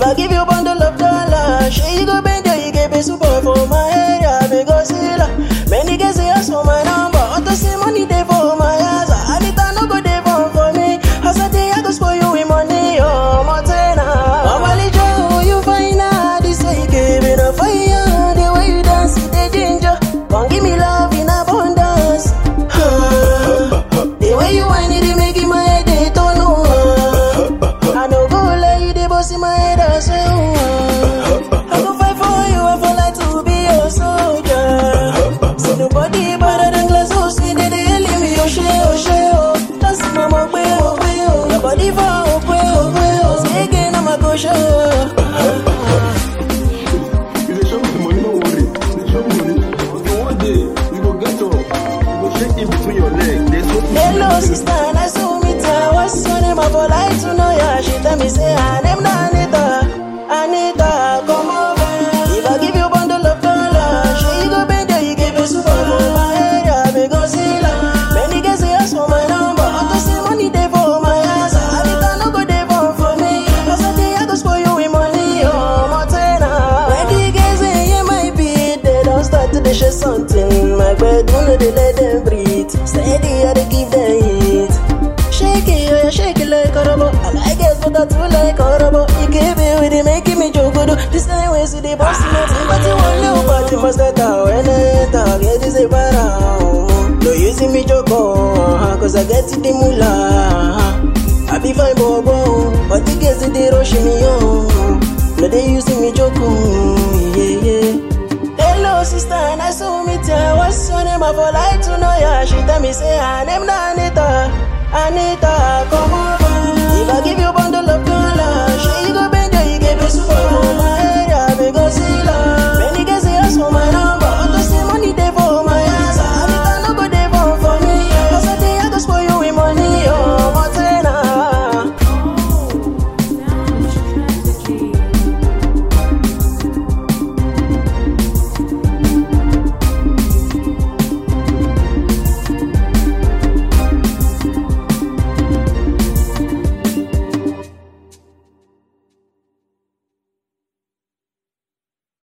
I give you bundle of dollars, she you go bend your, you get super for my area, because many guys they ask for my number, want to see money they for my ass. I need to no go they for me. As I day I go spoil you with money, oh Montana. Normally Joe, you find out this way you give it a fire. The way you dance, the ginger, come give me love in abundance. The way you whine it, make it my head they don't know. I no go let you they boss in my head, I say I go fight for you, I feel like to be your soldier. See nobody better than glass house, me they leave me oh shit, oh. That's my mom, oh. Your body for oh. Say again, I'm a go show. You dey show me the money, no worry. You dey show me money. So one day, you go get up. You go shake in between your legs. Hello sister, nice to meet ya. What's your name? I would like to know ya. She tell me say her name na Anita, come over. If I give you bundle of dollars, she you go bend you give me super for my area, because many guys they ask for my number, want to see money they for my ass. Anita no go they for me, cause I day I go spoil you with money, oh Montana. When the guys they hear my beat, they don't start to share something. My bed, no they let them breathe. Steady, I they give them heat. Shake it, oh yeah, shake it like a robot. I like it, but I too like a robot. You keep it with it, making me joke. This time we see the boss, but you want little party must let out. When I enter, get this a para. No using me joke, cause I get to the moolah. I be fine, bobo, but the girls they rushing me on. No, they using me joke, yeah. Hello sister, nice to meet ya. What's your name? I would like to know ya. She tell me say her name na Anita, come on.